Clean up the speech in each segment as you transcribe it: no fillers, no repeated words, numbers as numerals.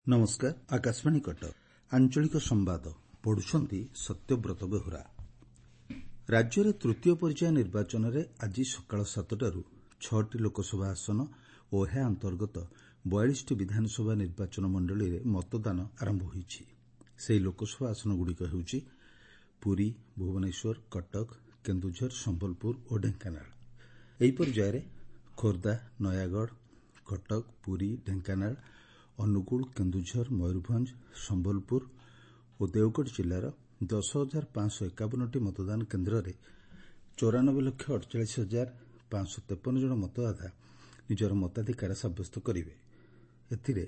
नमस्कार। आकाशवाणी कटक आंचलिक संवाद पढ़ुछंती सत्यव्रत बेहुरा। राज्य में तृतीय पर्याय निर्वाचन में आज सकाल 7टारू 6टी लोकसभा आसन और यह अंतर्गत 42टी विधानसभा निर्वाचन मंडली में मतदान आरंभ होईछि। सेही लोकसभा आसन गुड़िक हेउछि पुरी, भुवनेश्वर, कटक, केन्दुझर, संबलपुर और ढेंकानाल। एही पर्याय में खोर्धा, नयागढ़, कटक, पुरी, ढेंकानाल, अनुगुल, केन्दुझर, मयूरभंज, संबलपुर और देवगढ़ जिलार 10,551टी मतदान केन्द्र में 94,48,553 जन मतदाता निजर मताधिकार सब्यस्त करेंगे। एथिरे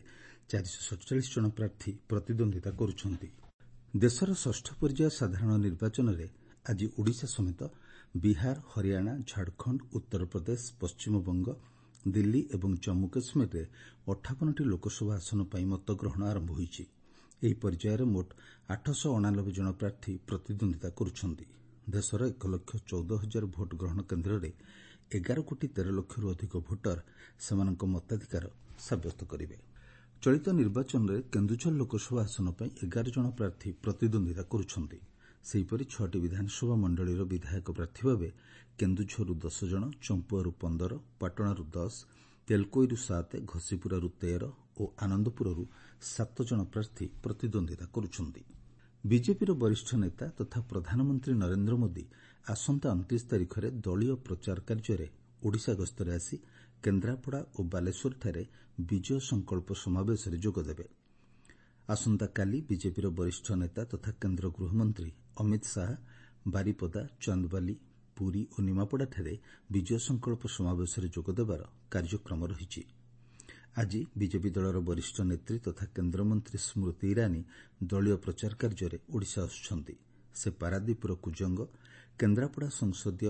447 जन प्रार्थी प्रतिद्वंदिता करुछंती। देशर षष्ठ पर्याय साधारण निर्वाचन में आज ओडिशा समेत बिहार, हरियाणा, झारखंड, उत्तर प्रदेश, पश्चिमबंग, दिल्ली और जम्मू काश्मीर में 58टी लोकसभा आसन पर मतग्रहण आरंभ होईछि। एही पर्यायर मोट 889 जन प्रार्थी प्रतिद्वंदिता करुछंती। देशर 1,14,000 भोट ग्रहण केन्द्र में 11,13,00,000 अधिक भोटर सेमानक मताधिकार सब्यस्त करेंगे। चलित निर्वाचन में केन्दुझर लोकसभा आसन पर 11 जन प्रार्थी प्रतिद्वंदिता करुछंती। सेहीपरि 6टी विधानसभा मंडलीर विधायक प्रार्थी भाव केन्दुझरु 10 जन, चंपुआरु 15, पाटणारु 10, तेलकोईरु 7, घसीपुरारु 13 और आनंदपुररु 7 जन प्रार्थी प्रतिद्वंदिता करुछंती। बीजेपीर वरिष्ठ नेता तथा प्रधानमंत्री नरेंद्र मोदी आसंता 29 तारिख में दलीय प्रचार कार्य ओडिशा गस्तरे आसी केन्द्रापड़ा और बालेश्वरଠାରେ विजय संकल्प समावेश में जोगदेवे। आसंता काली बीजेपीर वरिष्ठ नेता तथा केन्द्र गृहमंत्री अमित शाह बारिपदा, चांदबाली, पुरी और निमापड़ाଠାରେ विजय संकल्प समावेश में जोगदेवार कार्यक्रम रही। आज बीजेपी दलर वरिष्ठ नेत्री तथा केन्द्रमंत्री स्मृति ईरानी दलीय प्रचार कार्य ओडिशा आसुछंती। से पारादीपर कुजंग, केन्द्रापड़ा संसदीय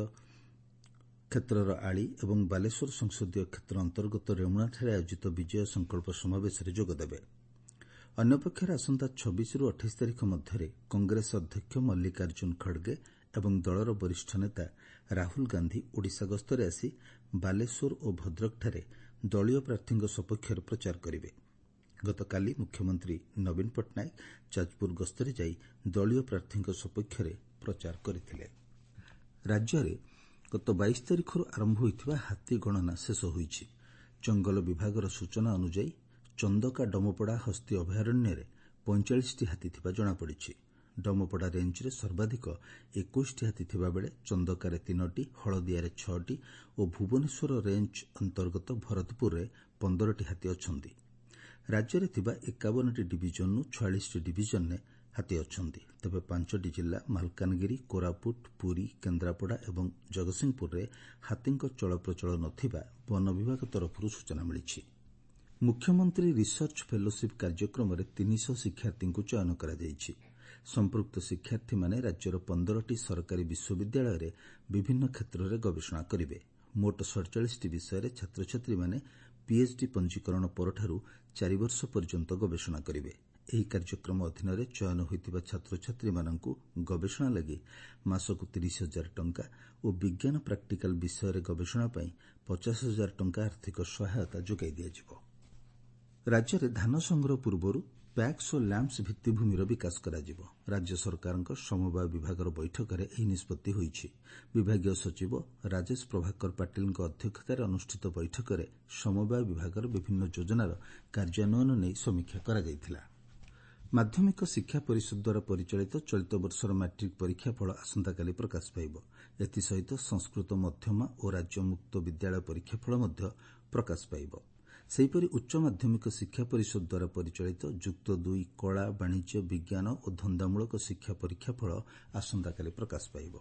क्षेत्रर आली और बालेश्वर संसदीय क्षेत्र अंतर्गत रेमुणाଠାରେ आयोजित विजय संकल्प समावेश में जोगदेवे। अन्यपक्षर आसंता 26 रु 28 तारिख मध्य कांग्रेस अध्यक्ष मल्लिकार्जुन खड़गे और दलर वरिष्ठ नेता राहुल गांधी ओडिशा गस्तरे आसी बालेश्वर और भद्रकଠାରେ दलीय प्रार्थी सपक्ष प्रचार करेंगे। गतकाली मुख्यमंत्री नवीन पट्टनायक जाजपुर गस्तरे जाई दलीय प्रार्थी सपक्ष प्रचार करथिले। राज्य में गत 22 तारिख आरंभ होइथिबा हाथी गणना शेष होईछि। जंगल विभागर सूचना अनुसार चंदका डमपड़ा हस्ती अभयारण्य 45टी हाथी थिबा जणापड़िछि। डमपड़ा रेंज रे सर्वाधिक 21टी हाथी थिबा बेले चंदकार 3टी, हलदियार 6टी और भुवनेश्वर रेंज अंतर्गत भरतपुर रे 15टी हाथी अछंती। राज्य में थिबा 51टी डिविजन 46टी डिविजन ने हाथी अछंती। तबे 5टी जिला मालकानगिरी, कोरापुट, पुरी, केन्द्रापड़ा और जगतसिंहपुर रे हाथींक चलप्रचल नथिबा वन विभाग तरफ सूचना मिली। मुख्यमंत्री रिसर्च फेलोशिप कार्यक्रम में 300 शिक्षार्थी को चयन करा जायछि। संपृक्त शिक्षार्थी माने राज्यर 15टी सरकारी विश्वविद्यालय रे विभिन्न क्षेत्र में गवेषणा करेंगे। मोट 47टी विषय छात्र छात्री माने पीएचडी पंजीकरण परठारु 4 वर्ष पर्यंत गवेषणा करेंगे। ଏହି କାର୍ଯ୍ୟକ୍ରମ ଅଧୀନରେ ଚୟନ ହୋଇଥିବା ଛାତ୍ରଛାତ୍ରୀମାନଙ୍କୁ ଗବେଷଣା ଲାଗି ମାସକୁ 30,000 ଟଙ୍କା ଓ ବିଜ୍ଞାନ ପ୍ରାକ୍ଟିକାଲ ବିଷୟରେ ଗବେଷଣା ପାଇଁ 50,000 ଟଙ୍କା ଆର୍ଥିକ ସହାୟତା ଯୋଗାଇ ଦିଆଯିବ। ରାଜ୍ୟରେ ଧାନ ସଂଗ୍ରହ ପୂର୍ବରୁ ପ୍ୟାକ୍ସ ଓ ଲ୍ୟାମ୍ପସ ଭିତ୍ତିଭୂମିର ବିକାଶ କରାଯିବ। ରାଜ୍ୟ ସରକାରଙ୍କ ସମବାୟ ବିଭାଗର ବୈଠକରେ ଏହି ନିଷ୍ପତ୍ତି ହୋଇଛି। ବିଭାଗୀୟ ସଚିବ ରାଜେଶ ପ୍ରଭାକର ପାଟିଲଙ୍କ ଅଧ୍ୟକ୍ଷତାରେ ଅନୁଷ୍ଠିତ ବୈଠକରେ ସମବାୟ ବିଭାଗର ବିଭିନ୍ନ ଯୋଜନାର କାର୍ଯ୍ୟାନ୍ୱୟନ ନେଇ ସମୀକ୍ଷା କରାଯାଇଥିଲା। माध्यमिक शिक्षा परिषद द्वारा परिचालित चलित वर्षर मैट्रिक परीक्षा फल आसंताकाली प्रकाश पाइब। एसहित संस्कृत मध्यमा और राज्य मुक्त विद्यालय परीक्षा फल प्रकाश पाइब। सेहीपरि उच्च माध्यमिक शिक्षा परिषद द्वारा परिचालित जुक्त 2 कला, वाणिज्य, विज्ञान और धंदामूलक शिक्षा परीक्षा फल आसंताकाली प्रकाश पाइब।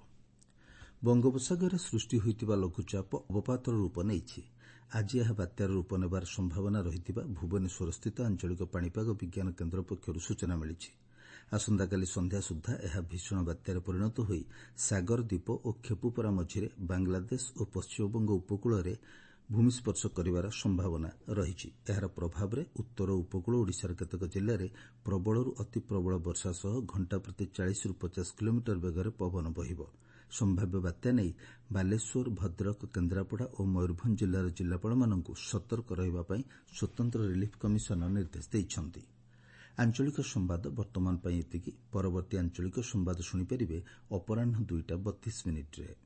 बंगोपसागर सृष्टि होइतिबा लघुचाप अवपातर रूप नेइछि। आज यह बात्यार रूप नेबार संभावना रहितिबा भुवनेश्वर स्थित आंचलिक पाणीपाग विज्ञान केन्द्र पक्षरु सूचना मिली। आसंताकाली संध्या सुधा यह भीषण बात्यार परिणत होई सागर द्वीप और खेपुपरा मझिरे बांग्लादेश और पश्चिमबंग उपकूल में भूमिस्पर्श करिवार संभावना रही। यार प्रभाव में उत्तर उपकूल ओडिशार केतेक जिले में प्रबलरू अति प्रबल वर्षा सह घंटा प्रति 40 ରୁ 50 किलोमीटर बेगर पवन बहिब। संभाव्य बात्या नहीं बालेश्वर, भद्रक, केन्द्रापड़ा और मयूरभंज जिलार जिलापाल मानक सतर्क रहिबा पई स्वतंत्र रिलीफ कमिशनर निर्देश देइछंती। ଆଞ୍ଚଳିକ ସମ୍ବାଦ ବର୍ତ୍ତମାନ ପାଇଁ ଏତିକି। ପରବର୍ତ୍ତୀ ଆଞ୍ଚଳିକ ସମ୍ବାଦ ଶୁଣିପାରିବେ ଅପରାହ୍ନ 2ଟା 32 ମିନିଟ୍ରେ।